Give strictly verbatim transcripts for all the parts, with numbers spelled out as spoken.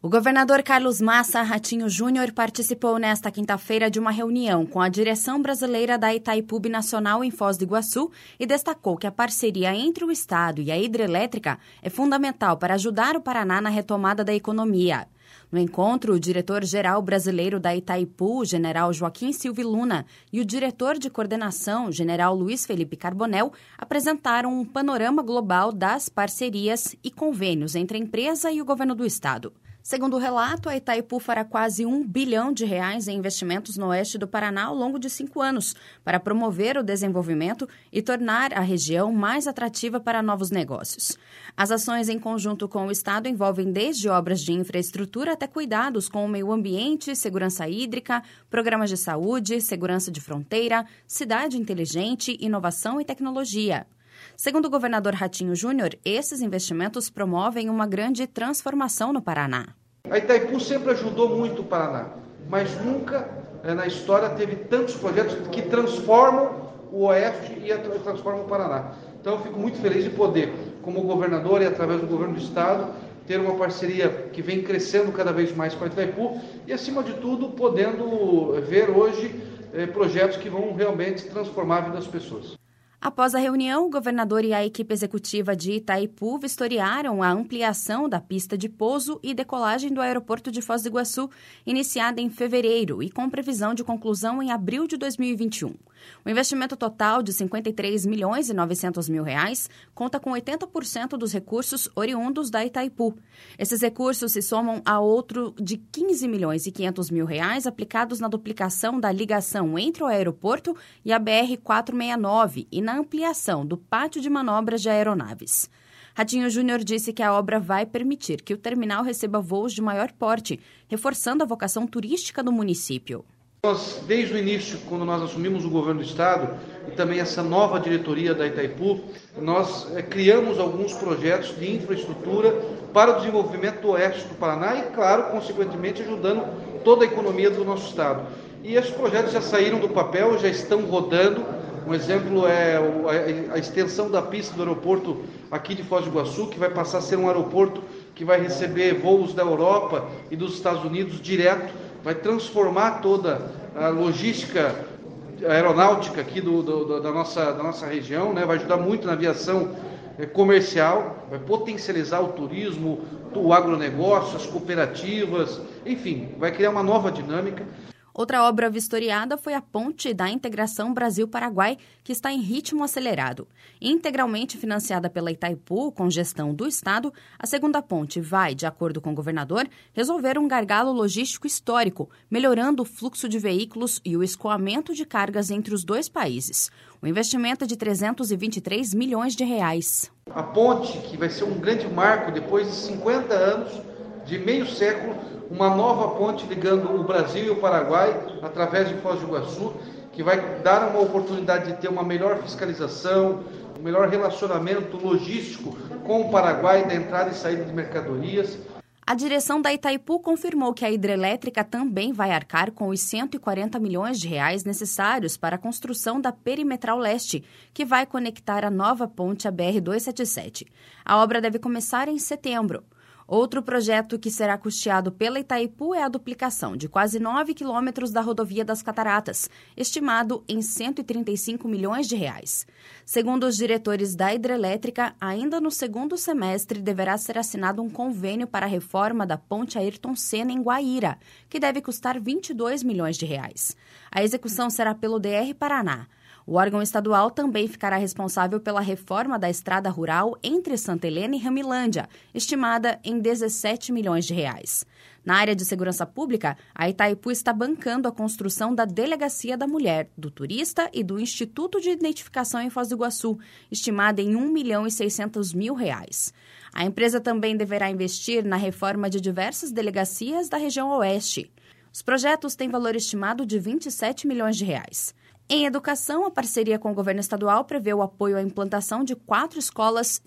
O governador Carlos Massa Ratinho Júnior participou nesta quinta-feira de uma reunião com a direção brasileira da Itaipu Binacional em Foz do Iguaçu e destacou que a parceria entre o Estado e a hidrelétrica é fundamental para ajudar o Paraná na retomada da economia. No encontro, o diretor-geral brasileiro da Itaipu, general Joaquim Silva Luna, e o diretor de coordenação, general Luiz Felipe Carbonel, apresentaram um panorama global das parcerias e convênios entre a empresa e o governo do Estado. Segundo o relato, a Itaipu fará quase um bilhão de reais em investimentos no oeste do Paraná ao longo de cinco anos, para promover o desenvolvimento e tornar a região mais atrativa para novos negócios. As ações em conjunto com o Estado envolvem desde obras de infraestrutura até cuidados com o meio ambiente, segurança hídrica, programas de saúde, segurança de fronteira, cidade inteligente, inovação e tecnologia. Segundo o governador Ratinho Júnior, esses investimentos promovem uma grande transformação no Paraná. A Itaipu sempre ajudou muito o Paraná, mas nunca na história teve tantos projetos que transformam o Oeste e transformam o Paraná. Então eu fico muito feliz de poder, como governador e através do governo do Estado, ter uma parceria que vem crescendo cada vez mais com a Itaipu e, acima de tudo, podendo ver hoje eh, projetos que vão realmente transformar a vida das pessoas. Após a reunião, o governador e a equipe executiva de Itaipu vistoriaram a ampliação da pista de pouso e decolagem do aeroporto de Foz do Iguaçu, iniciada em fevereiro e com previsão de conclusão em abril de dois mil e vinte e um. O investimento total de cinquenta e três milhões e novecentos mil reais conta com oitenta por cento dos recursos oriundos da Itaipu. Esses recursos se somam a outro de quinze milhões e quinhentos mil reais aplicados na duplicação da ligação entre o aeroporto e a B R quatrocentos e sessenta e nove e na ampliação do pátio de manobras de aeronaves. Ratinho Júnior disse que a obra vai permitir que o terminal receba voos de maior porte, reforçando a vocação turística do município. Nós, desde o início, quando nós assumimos o governo do Estado e também essa nova diretoria da Itaipu, nós é, criamos alguns projetos de infraestrutura para o desenvolvimento do oeste do Paraná e, claro, consequentemente, ajudando toda a economia do nosso Estado. E esses projetos já saíram do papel, já estão rodando. Um exemplo é a extensão da pista do aeroporto aqui de Foz do Iguaçu, que vai passar a ser um aeroporto que vai receber voos da Europa e dos Estados Unidos direto, vai transformar toda a logística aeronáutica aqui do, do, da, nossa, da nossa região, né? Vai ajudar muito na aviação comercial, vai potencializar o turismo, o agronegócio, as cooperativas, enfim, vai criar uma nova dinâmica. Outra obra vistoriada foi a Ponte da Integração Brasil-Paraguai, que está em ritmo acelerado. Integralmente financiada pela Itaipu, com gestão do Estado, a segunda ponte vai, de acordo com o governador, resolver um gargalo logístico histórico, melhorando o fluxo de veículos e o escoamento de cargas entre os dois países. O investimento é de trezentos e vinte e três milhões de reais. A ponte, que vai ser um grande marco depois de cinquenta anos, de meio século, uma nova ponte ligando o Brasil e o Paraguai através de Foz do Iguaçu, que vai dar uma oportunidade de ter uma melhor fiscalização, um melhor relacionamento logístico com o Paraguai da entrada e saída de mercadorias. A direção da Itaipu confirmou que a hidrelétrica também vai arcar com os cento e quarenta milhões de reais necessários para a construção da Perimetral Leste, que vai conectar a nova ponte à B R duzentos e setenta e sete. A obra deve começar em setembro. Outro projeto que será custeado pela Itaipu é a duplicação de quase nove quilômetros da rodovia das Cataratas, estimado em cento e trinta e cinco milhões de reais. Segundo os diretores da hidrelétrica, ainda no segundo semestre deverá ser assinado um convênio para a reforma da ponte Ayrton Senna em Guaíra, que deve custar vinte e dois milhões de reais. A execução será pelo D R Paraná. O órgão estadual também ficará responsável pela reforma da estrada rural entre Santa Helena e Ramilândia, estimada em dezessete milhões de reais. Na área de segurança pública, a Itaipu está bancando a construção da Delegacia da Mulher, do Turista e do Instituto de Identificação em Foz do Iguaçu, estimada em um milhão e seiscentos mil reais. A empresa também deverá investir na reforma de diversas delegacias da região oeste. Os projetos têm valor estimado de vinte e sete milhões de reais. Em educação, a parceria com o governo estadual prevê o apoio à implantação de quatro escolas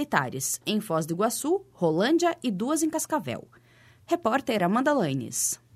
cívico-militares, em Foz do Iguaçu, Rolândia e duas em Cascavel. Repórter Amanda Lanes.